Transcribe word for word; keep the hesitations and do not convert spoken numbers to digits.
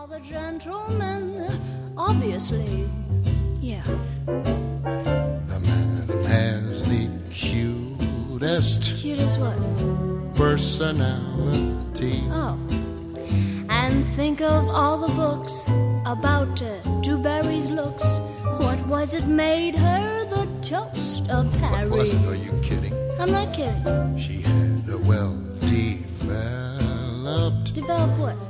the gentlemen, obviously, yeah. The madam has the cutest. Cute as what? Personality. Oh. And think of all the books about uh, Dewberry's looks. What was it made her the toast of Paris? What was it? Are you kidding? I'm not kidding. She had a well-developed... Develop what?